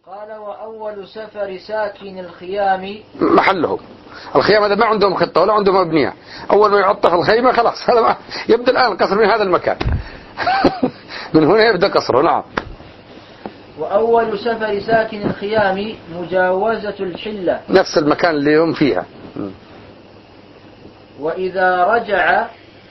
قال وأول سفر ساكن الخيام محله الخيام، هذا ما عندهم خطة ولا عندهم أبنية، أول ما يعطف الخيمة خلاص هذا يبدأ الآن القصر من هذا المكان. من هنا يبدأ قصره. نعم. وأول سفر ساكن الخيام مجاوزة الحلة، نفس المكان اللي هم فيها. وإذا رجع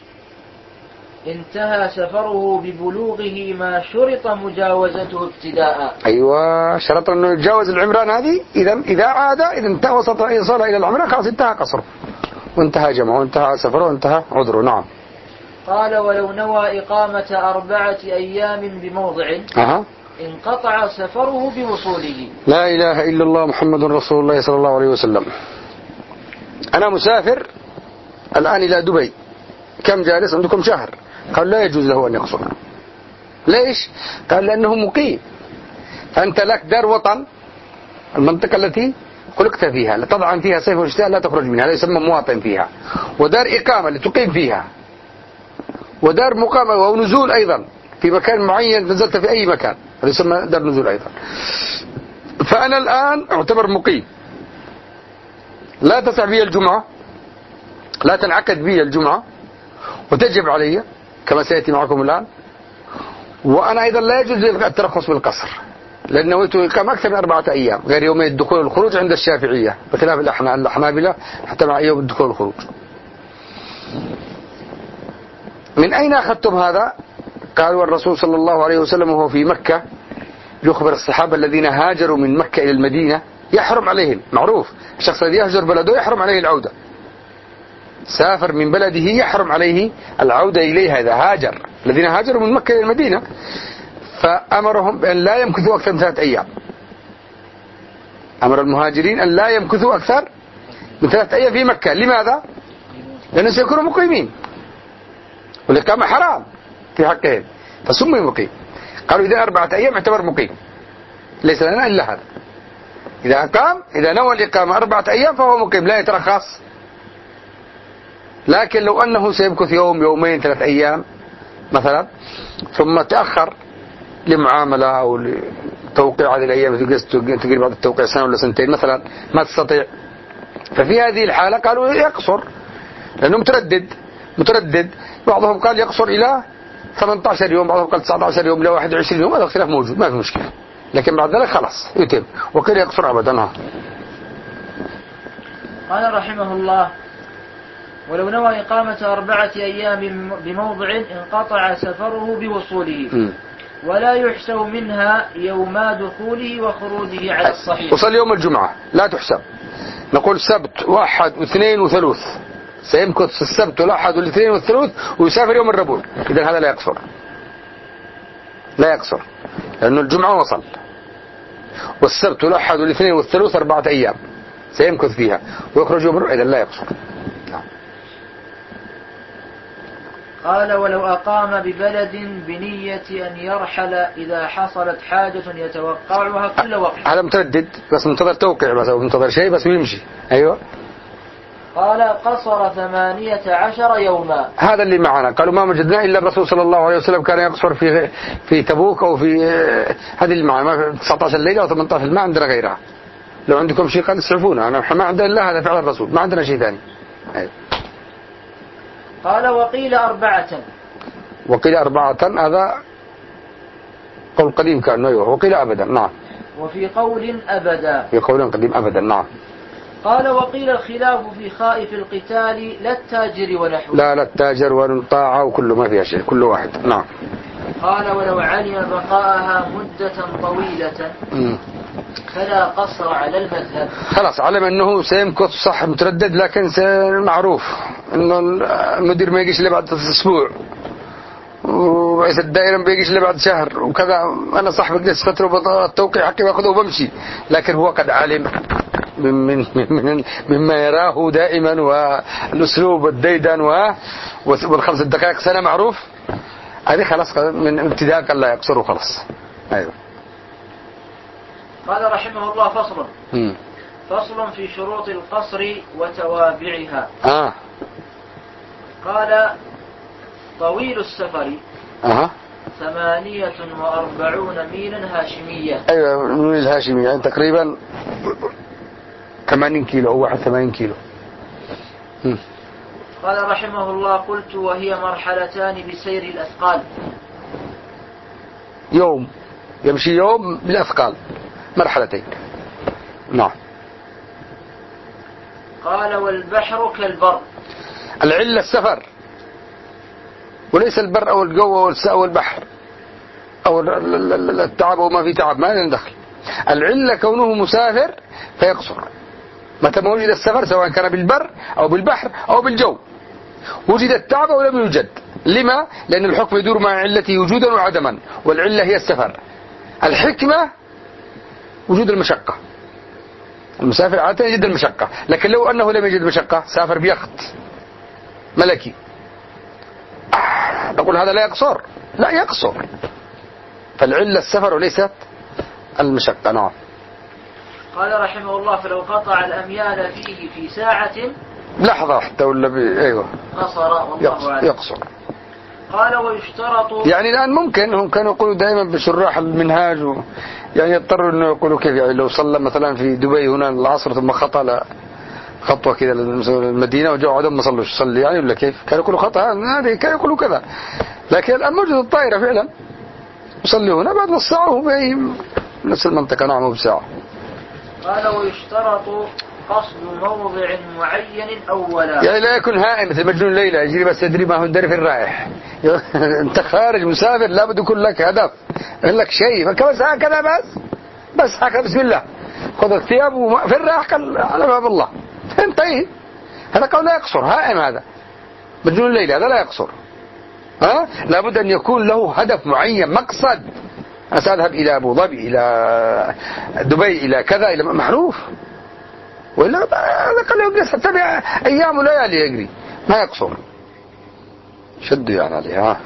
انتهى سفره ببلوغه ما شرط مجاوزته ابتداء. أيوة، شرط أنه يتجاوز العمران هذه. إذا عاد، إذا انتهى وصل إلى العمران خلاص انتهى قصره وانتهى جمعه وانتهى سفره وانتهى عذره. نعم. قال ولو نوى إقامة 4 أيام بموضع انقطع سفره بوصوله. لا إله إلا الله محمد رسول الله صلى الله عليه وسلم. أنا مسافر الآن إلى دبي، كم جالس عندكم؟ شهر. قال لا يجوز له أن يقصر. ليش؟ قال لأنه مقيم، فأنت لك دار وطن، المنطقة التي خلقت فيها لا تضعن فيها صيف وشتاء لا تخرج منها، هذا يسمى مواطن فيها، ودار إقامة لتقيم فيها، ودار مقامة ونزول أيضا في مكان معين، نزلت في أي مكان هذا يسمى دار نزول أيضا. فأنا الآن أعتبر مقيم، لا تسع بي الجمعة، لا تنعقد بي الجمعة وتجب علي كما سيأتي معكم الآن. وأنا أيضا لا يجوز لي الترخص بالقصر، لأنه نويته إقامة أكثر من 4 أيام غير يومي الدخول والخروج عند الشافعية، بخلاف الحنابلة حتى مع يوم الدخول والخروج. من أين أخذتم هذا؟ قالوا الرسول صلى الله عليه وسلم وهو في مكة يخبر الصحابة الذين هاجروا من مكة إلى المدينة يحرم عليهم، معروف الشخص الذي يهجر بلده يحرم عليه العودة، سافر من بلده يحرم عليه العودة إليها إذا هاجر. الذين هاجروا من مكة إلى المدينة فأمرهم بأن لا يمكثوا أكثر من 3 أيام. أمر المهاجرين أن لا يمكثوا أكثر من 3 أيام في مكة. لماذا؟ لأنه سيكونوا مقيمين والإقامة حرام في حقهم، فسمي مقيم. قالوا إذا 4 أيام اعتبر مقيم، ليس لنا إلا هذا. إذا أقام، إذا نوى الإقامة 4 أيام فهو مقيم لا يترخص. لكن لو أنه سيمكث يوم يومين 3 أيام مثلا ثم تأخر لمعاملة أو لتوقيع هذه الأيام، تقريبا بعد التوقيع 1 ولا 2 سنين مثلا ما تستطيع، ففي هذه الحالة قالوا يقصر، لأنه متردد. بعضهم قال يقصر إلى 18 يوم، بعضهم قال 19 يوم، إلى 21 يوم، هذا اختلاف موجود ما في مشكلة. لكن بعد ذلك خلاص يتم، وقيل يقصر أبدا. قال رحمه الله ولو نوى إقامة 4 أيام بموضع انقطع سفره بوصوله، ولا يحسب منها يوما دخوله وخروجه على الصحيح. وصل يوم الجمعة لا تحسب، نقول سبت واحد واثنين وثلاث، سيمكث في السبت والأحد والاثنين والثلاث ويسافر يوم الربوع، إذن هذا لا يقصر لأنه الجمعة وصل، والسبت والأحد والاثنين والثلاث 4 أيام سيمكث فيها ويخرج يوم الربوع، إذن لا يقصر. قال ولو أقام ببلد بنية أن يرحل إذا حصلت حاجة يتوقعها كل وقت. هذا متردد بس منتظر توقع بس أو منتظر شيء بس ويمشي. أيوة. قال قصر 18 يوما. هذا اللي معنا قالوا ما وجدنا إلا الرسول صلى الله عليه وسلم كان يقصر في تبوك أو في هذه اللي معنا 19 ليلة أو 18، ما عندنا غيرها. لو عندكم شيء قال اسعفونا، أنا ما عندنا إلا هذا فعل الرسول، ما عندنا شيء ثاني. أيوة. قال وقيل 4. وقيل 4 هذا قول قديم كان. أيوه. وقيل أبدا. نعم. وفي قول أبدا. في قول قديم أبدا. نعم. قال وقيل الخلاف في خائف القتال لا التاجر ونحوه. لا التاجر والطاعة وكله ما فيها شيء، كل واحد. نعم. قال ولو علم بقاءها مدة طويلة فلا قصر على المذهب. خلاص علم أنه سيمكث صح متردد، لكن معروف أنه المدير ما يجيش إلا بعد أسبوع ورئيس الدائرة ما يجيش إلا بعد شهر وكذا، أنا صاحب جلس فترة التوقيع حقي باخذه وبمشي، لكن هو قد علم مما يراه دائما، والأسلوب والديدن والخمس دقائق سنة معروف، هذه خلاص من ابتداء قال لا يقصروا خلاص. أيوه. قال رحمه الله فصل في شروط القصر وتوابعها. قال طويل السفر 48 ميلا هاشمية. أيوة من الهاشمية، يعني تقريبا 80 كيلو أو 81 كيلو. قال رحمه الله: قلت: وهي مرحلتان بسير الأثقال. يوم يمشي يوم بالأثقال، مرحلتين. نعم. قال: والبحر كالبر. العلة السفر، وليس البر أو الجو أو البحر أو التعب أو ما في تعب، ما لنا دخل. العلة كونه مسافر فيقصر متى ما وجد السفر، سواء كان بالبر أو بالبحر أو بالجو، وجد التعب أو لم يوجد. لما؟ لأن الحكم يدور مع علته وجودا وعدما، والعلة هي السفر. الحكمة وجود المشقة، المسافر عادة يجد المشقة، لكن لو أنه لم يجد مشقة سافر بيخت ملكي، نقول هذا لا يقصر، لا يقصر. فالعلة السفر وليست المشقة. نعم. قال رحمه الله: فلو قطع الأميال فيه في ساعة لحظة حتى ولا أيوة قصر، والله أعلم. يقصر. قال: ويشترط، يعني الآن ممكن هم كانوا يقولوا دائما بشراح المنهاج يعني يضطروا انه يقولوا كيف، يعني لو صلى مثلا في دبي هنا العصر ثم خطأ خطوة كذا للمدينة وجاءوا عدم ما صلوا يصلي يعني، ولا كيف؟ كانوا يقولوا خطأ، هذه كانوا يقولوا كذا. لكن الآن موجود الطائرة فعلا يصلي هنا بعد نص ساعة وهو في نفس المنطقة. نعم بساعة. قال: ويشترط قصد موضع معين أولا. يعني لا يكون هائم مثل مجنون ليلى يجري بس يدري ما هو الدري في الرايح. انت خارج مسافر لابد يكون لك هدف، يقول لك شيء فكما ساعة كذا بس هكذا بسم الله خذ الثياب وفي الرايح قال على باب الله انتهي. هذا قول لا يقصر، هائم هذا مجنون ليلى، هذا لا يقصر. لابد أن يكون له هدف معين، مقصد. أنا سأذهب إلى أبو ظبي، إلى دبي، إلى كذا، إلى معروف. وإلا هذا قال يجلس حتى أيام وليالي يجري ما يقصر، شدوا يعني عليها.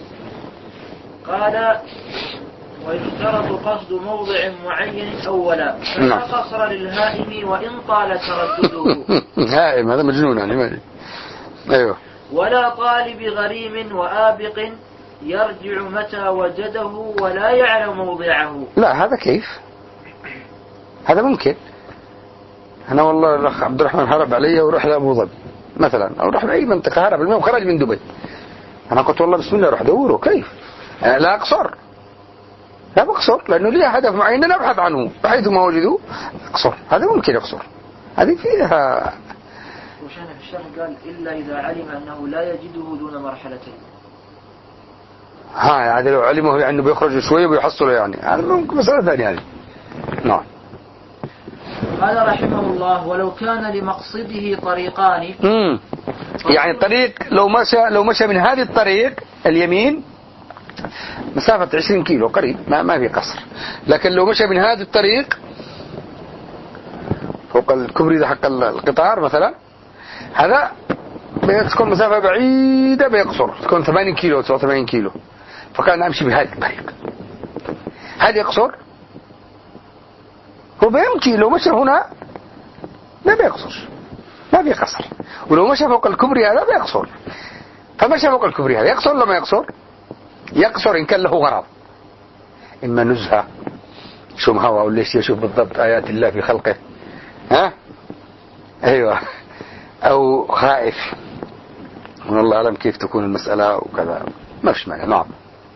قال: ويشترط قصد موضع معين أولا، فلا قصر للهائم وإن طال تردده. هائم هذا مجنون يعني. أيوه. ولا طالب غريم وآبق يرجع متى وجده ولا يعلم موضعه. لا هذا كيف؟ هذا ممكن. أنا والله الأخ عبد الرحمن هرب علي وروح لأبو ظبي مثلا، أو راح لأي منطقة، هرب المهم خرج من دبي. أنا قلت والله بسم الله روح دوره. كيف؟ أنا لا أقصر، لا بقصر لأنه لي هدف معين أنا أبحث عنه، بحيث ما وجدوا أقصر. هذا ممكن يقصر، هذه فيها. وشان في الشرح قال: إلا إذا علم أنه لا يجده دون مرحلتين. يعني لو علمه يعني بيخرج شوية ويحصله يعني، هذا ممكن مسألة ثانية يعني. نعم. قال رحمه الله: ولو كان لمقصده طريقان. يعني الطريق لو مشى من هذه الطريق اليمين مسافة 20 كيلو قريب ما في قصر، لكن لو مشى من هذه الطريق فوق الكوبري حق القطار مثلا، هذا بتكون مسافة بعيدة بيقصر، تكون 80 كيلو 89 كيلو، فكان أمشي بهذه الطريق، هذا يقصر. هو بيمشي لو مشى هنا ما بيقصر، ما بيقصر. ولو مشى فوق الكوبري هذا بيقصر، فمشى فوق الكوبري هذا يقصر ولا ما يقصر؟ يقصر إن كان له غرض، إما نزهة شوم هوا ولا يشوف بالضبط آيات الله في خلقه، أيوة، أو خائف والله أعلم كيف تكون المسألة وكذا، ما فيش معنى. نعم.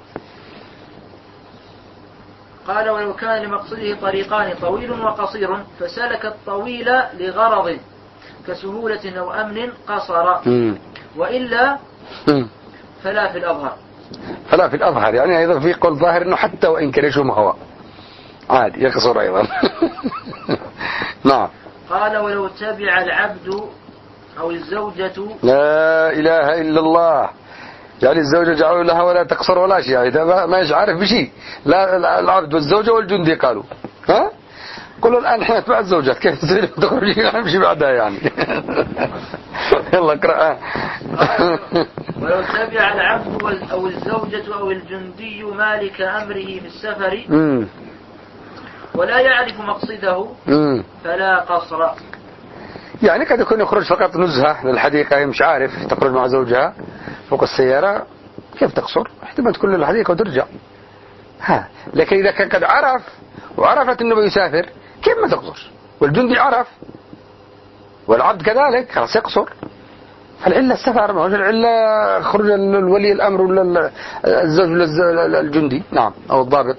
قال: ولو كان لمقصده طريقان طويل وقصير فسلك الطويل لغرض كسهولة أو أمن قصر، وإلا فلا في الأظهر. فلا في الأظهر يعني أيضا في قول ظاهر أنه حتى وإن كان يشوم هواء عادي يقصر أيضا. نعم. قال: ولو تبع العبد أو الزوجة. لا إله إلا الله. يعني الزوجة جعلوا لها ولا تقصر ولا شيء، يعني ما عارف بشيء، لا العبد والزوجة والجندي قالوا قلوا الآن احنا نتبع الزوجات كيف تخرجين نمشي بعدها يعني. يلا اقرأ. ولو تبع العبد أو الزوجة أو الجندي مالك أمره في السفر ولا يعرف مقصده فلا قصر. يعني قد يكون يخرج فقط نزهة للحديقة، مش عارف تخرج مع زوجها فوق السيارة كيف تقصر؟ احتمال تكون الحديقة وترجع. لكن إذا كان قد عرف وعرفت أنه بيسافر كيف ما تقصر؟ والجندي عرف والعبد كذلك خلاص يقصر. فالعلة السفر، ما هو العلة خروج الولي الأمر ولا الزوج ولا الجندي. نعم، أو الضابط.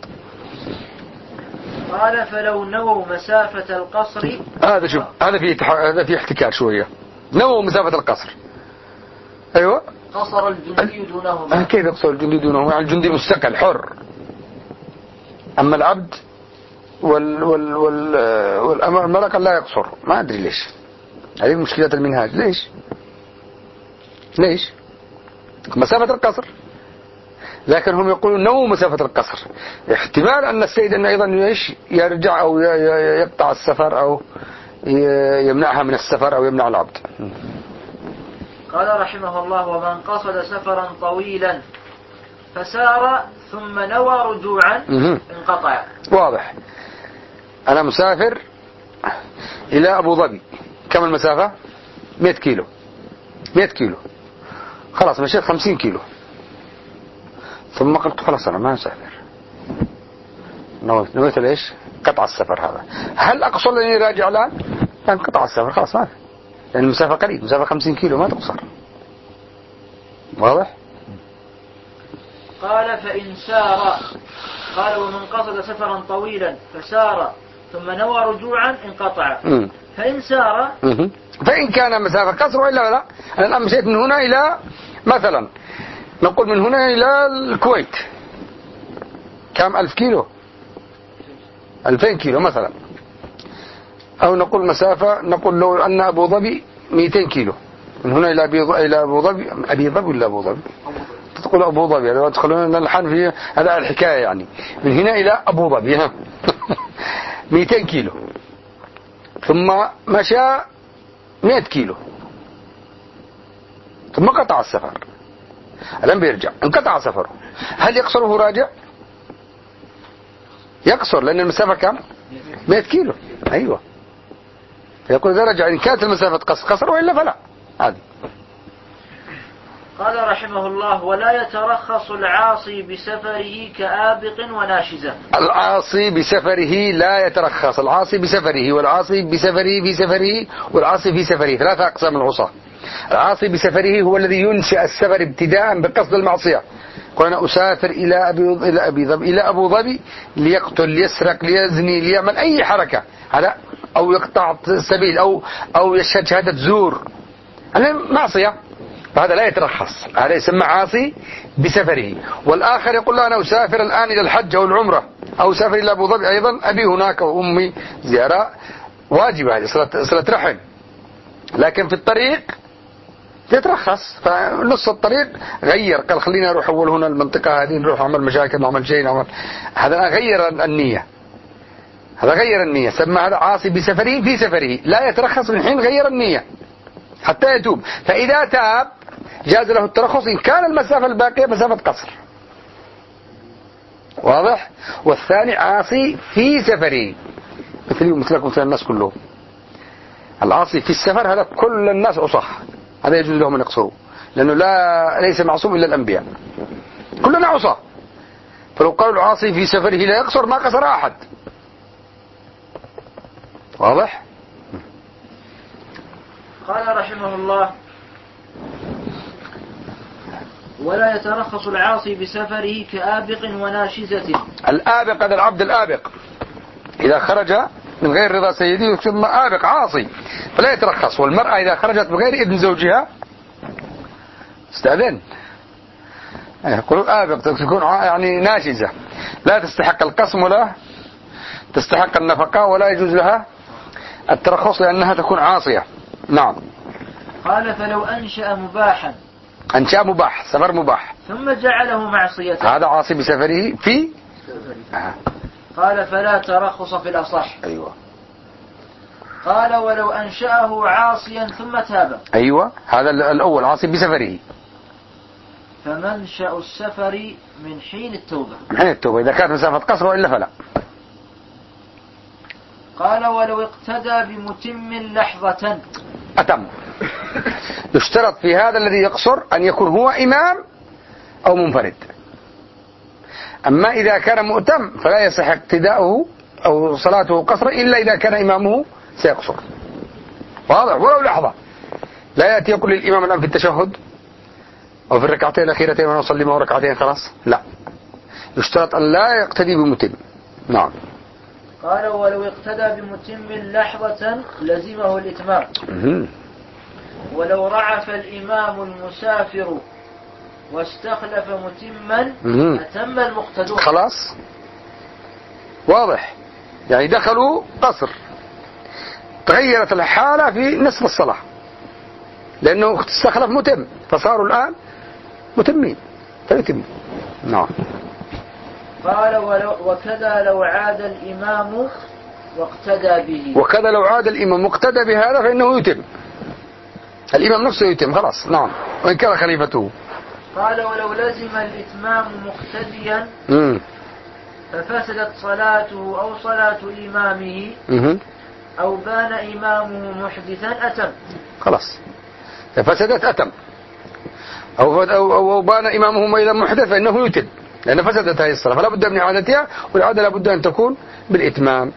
قال فلو نووا مسافة القصر. هذا شوف، هذا في احتكار شوية. نووا مسافة القصر. أيوة. قصر الجندي دونهما. كيف يقصر الجندي دونهما؟ يعني الجندي مستقل حر. أما العبد والملك لا يقصر. ما أدري ليش. هذه مشكلة المنهاج. ليش؟ مسافة القصر. لكن هم يقولون نووا مسافة القصر. احتمال أن السيد أنه أيضا يرجع أو يقطع السفر أو يمنعها من السفر أو يمنع العبد. قال رحمه الله: ومن قصد سفرا طويلا فسار ثم نوى رجوعا انقطع. واضح. أنا مسافر إلى أبو ظبي، كم المسافة؟ 100 كيلو. 100 كيلو خلاص مشيت 50 كيلو ثم قلت خلاص أنا ما أسافر. نويت ليش؟ قطع السفر. هذا هل أقصر لأني راجع الآن؟ لأن قطع السفر خلاص ما في، لأن المسافة قليل، مسافة 50 كيلو ما تقصر. واضح؟ قال فإن سار، قال ومن قصد سفرا طويلا فسار ثم نوى رجوعا انقطع. فإن سار، فإن كان مسافة قصر وإلا لا. أنا الآن مشيت من هنا إلى مثلا نقول من هنا إلى الكويت كم 1000 كيلو 2000 كيلو مثلا، أو نقول مسافة، نقول لو أن أبو ظبي 200 كيلو من هنا إلى أبو ظبي. أبي ظبي ولا أبو ظبي؟ تقول أبو ظبي، لو تدخلون الحين في هذا الحكاية يعني من هنا إلى أبو ظبي 200 كيلو ثم مشى 100 كيلو ثم قطع السفر. الآن بيرجع، انقطع سفره. هل يقصره راجع؟ يقصر لأن المسافة كم؟ 100 كيلو. أيوة. فيقول إذا رجع إن كانت المسافة قصر وإلا فلا. هذه. قال رحمه الله: ولا يترخص العاصي بسفره كآبق وناشزة. العاصي بسفره لا يترخص. العاصي بسفره، والعاصي بسفره في سفره، والعاصي في سفره. 3 أقسام العصاة. العاصي بسفره هو الذي ينشأ السفر ابتداء بقصد المعصية. قل أنا أسافر إلى أبو ظبي ليقتل، ليسرق، ليزني، ليعمل أي حركة، هذا أو يقطع السبيل أو يشهد شهادة زور، هذا معصية، فهذا لا يترخص. هذا يسمى عاصي بسفره. والآخر يقول لا أنا أسافر الآن إلى الحج أو العمرة، أو أسافر إلى أبو ظبي أيضا أبي هناك وأمي زيارة واجبة، هذه صلة رحم، لكن في الطريق يترخص. فنص الطريق غير، قال خلينا أروح أول هنا المنطقة هذه، نروح نعمل مشاكل، نعمل شيء، نعمل هذا غير النية، هذا غير النية، سمى هذا عاصي بسفره في سفره، لا يترخص من حين غير النية حتى يتوب. فإذا تاب جاز له الترخص إن كان المسافة الباقية مسافة قصر. واضح؟ والثاني عاصي في سفره، مثلكم مثل الناس كلهم. العاصي في السفر هذا كل الناس عصاه، هذا يجوز لهم أن يقصروا، لأنه ليس معصوم إلا الأنبياء، كلنا عصاه. فلو قالوا العاصي في سفره لا يقصر ما قصر أحد. واضح؟ قال رحمه الله: ولا يترخص العاصي بسفره كآبق وناشزة. الآبق هذا العبد الآبق إذا خرج من غير رضا سيده يسمى آبق عاصي، فلا يترخص. والمرأة إذا خرجت بغير إذن زوجها استأذن، يقولوا آبق، تكون يعني ناشزة، لا تستحق القسم ولا تستحق النفقة ولا يجوز لها الترخص لأنها تكون عاصية. نعم. قال فلو أنشأ مباحا، أنشأ مباح، سفر مباح، ثم جعله معصية، هذا عاصي بسفره في قال فلا ترخص في الأصح. أيوة. قال ولو أنشأه عاصيا ثم تاب. أيوة، هذا الأول عاصي بسفره. فمنشأ السفر من حين التوبة. من حين التوبة إذا كانت مسافة قصر وإلا فلا. قال ولو اقتدى بمتم لحظة أتم. يشترط في هذا الذي يقصر أن يكون هو إمام أو منفرد. أما إذا كان مؤتم فلا يصح اقتداؤه أو صلاته قصرا إلا إذا كان إمامه سيقصر. واضح؟ ولو لحظة. لا يأتي يقول للإمام الآن في التشهد أو في الركعتين الأخيرتين وأنا أصلي معه ركعتين خلاص، لا، يشترط أن لا يقتدي بمتم. نعم. قال ولو اقتدى بمتم لحظة لزمه الإتمام. ولو رعف الإمام المسافر واستخلف متما أتم المقتدون. خلاص واضح، يعني دخلوا قصر، تغيرت الحالة في نصف الصلاة لأنه استخلف متم فصاروا الآن متمين فيتم. نعم. قال وكذا لو عاد الإمام واقتدى به. وكذا لو عاد الإمام واقتدى بهذا فإنه يتم، الإمام نفسه يتم خلاص. نعم، وإن كان خليفته. قال ولو لزم الإتمام مقتديا ففسدت صلاته أو صلاة إمامه أو بان إمامه محدثا أتم. خلاص، ففسدت أتم أو بان إمامه إذا محدث فإنه يتم، لأن فسدت هذه الصلاة فلا بد من إعادتها، والإعادة لا بد أن تكون بالإتمام.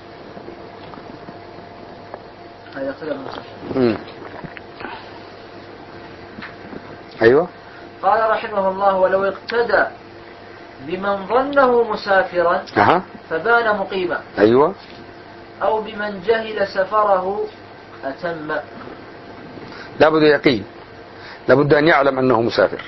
أيوة. قال رحمه الله ولو اقتدى بمن ظنه مسافرا فبان مقيما. أيوة. أو بمن جهل سفره أتم. لا بد يقين، لا بد أن يعلم أنه مسافر.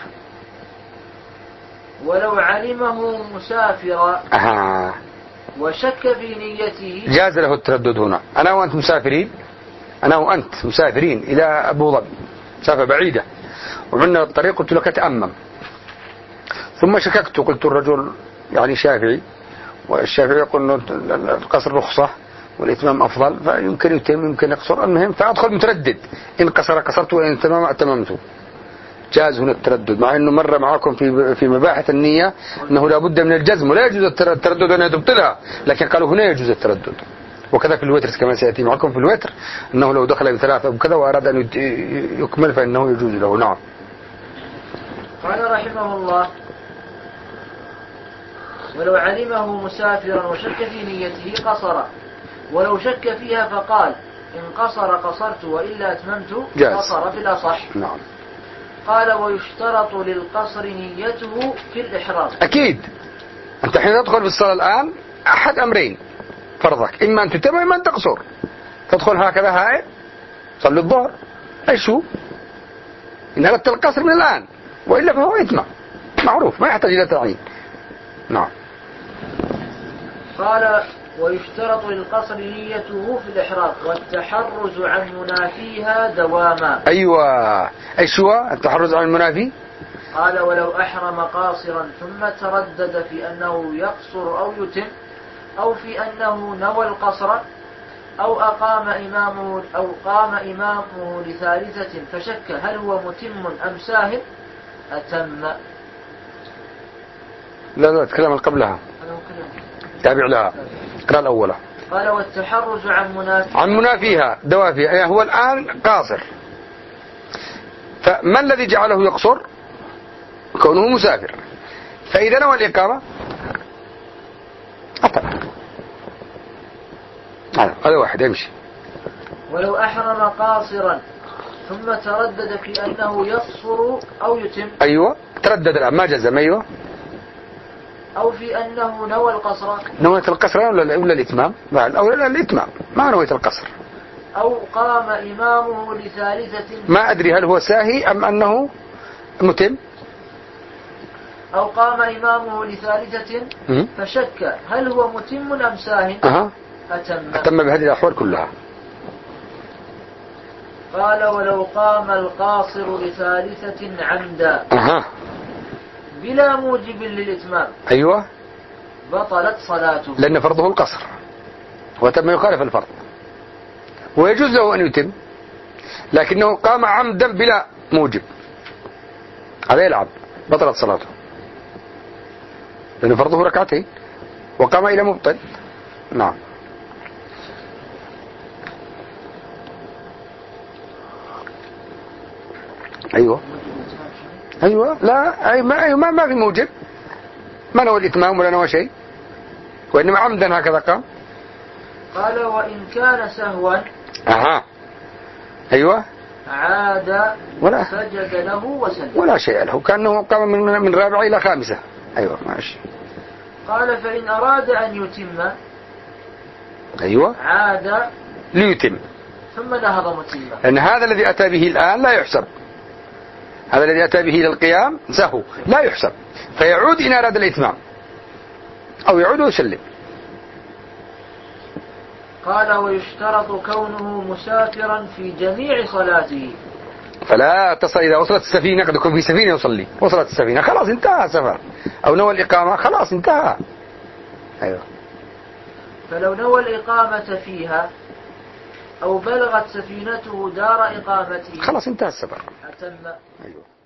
ولو علمه مسافرا وشك في نيته جاز له التردد هنا. أنا وأنت مسافرين، أنا وأنت مسافرين إلى أبو ظبي، مسافة بعيدة، ومنا الطريق قلت لك تأمم، ثم شككت قلت الرجل يعني شافعي، والشافعي يقول القصر رخصة والإتمام أفضل، فيمكن يتم يمكن يقصر، المهم فأدخل متردد، إن قصر قصرت وإن تمام أتممت. جاز هنا التردد، مع أنه مر معكم في مباحث النية أنه لا بد من الجزم ولا يجوز التردد أن تبطلها، لكن قالوا هنا يجوز التردد. وكذا في الوتر كما سيأتي معكم في الوتر، أنه لو دخل بثلاثة وكذا وأراد أن يكمل فإنه يجوز له. نعم. قال رحمه الله ولو علمه مسافرا وشك في نيته قصر، ولو شك فيها فقال إن قصر قصرت وإلا أتممت قصر في الأصح. نعم. قال ويشترط للقصر نيته في الإحرام. أكيد أنت حين تدخل في الصلاة الآن أحد أمرين فرضك، إما أن تتم إما أن تقصر. تدخل هكذا هاي صلي الظهر أيشو إن أردت القصر من الآن، وإلا فهو إتمام معروف ما يحتاج إلى تعيين. نعم. قال ويشترط للقصر نيته في الإحرام والتحرز عن منافيها دواما. أيوة. أيشو التحرز عن المنافي؟ قال ولو أحرم قاصرا ثم تردد في أنه يقصر أو يتم، أو في أنه نوى القصر، أو قام إمامه لثالثة فشك هل هو متم أم ساهل أتم. لا الكلام اللي قبلها تابع لها، اقرأ الأولى. قال والتحرز عن منافيها دوافيها، يعني هو الآن قاصر، فما الذي جعله يقصر؟ كونه مسافر، فإذا نوى الإقامة أتم. هذا واحد يمشي. ولو أحرم قاصرا ثم تردد في أنه يقصر أو يتم. أيوة تردد الآن ما جزم. أيوة. أو في أنه نوى القصر. نويت القصر ولا الإتمام؟ أو لا الإتمام، ما نويت القصر. أو قام إمامه لثالثة، ما أدري هل هو ساهي أم أنه متم. أو قام إمامه لثالثة فشك هل هو متم أم ساهٍ أتم بهذه الأحوال كلها. قال ولو قام القاصر لثالثة عمدا بلا موجب للإتمام. أيوة. بطلت صلاته لأن فرضه القصر وتم يخالف الفرض، ويجوز له أن يتم، لكنه قام عمدا بلا موجب، هذا يلعب، بطلت صلاته لأن فرضه ركعتين وقام إلى مبطل. نعم. أيوة. أيوة لا أي ما في موجب، ما نوى الإتمام ولا نوى شيء، وإنما عمدا هكذا قام. قال وإن كان سهوا أيوة عاد ولا سجد له وسلم ولا شيء له، كأنه قام من رابعة إلى خامسة. أيوة ماشي. قال فإن أراد أن يتم أيوة عاد ليتم ثم نهض متما، لأن هذا الذي أتى به الآن لا يحسب، هذا الذي أتى به إلى القيام سهو لا يحسب، فيعود إن أراد الإتمام أو يعود ويسلم. قال ويشترط كونه مسافرا في جميع صلاته، فلا تصل إذا وصلت السفينة، قد يكون في سفينة يصلي، وصلت السفينة خلاص انتهى سفر، أو نوى الإقامة خلاص انتهى. أيوة. فلو نوى الإقامة فيها أو بلغت سفينته دار إقامته خلاص انتهى السفر. أتم. أيوة.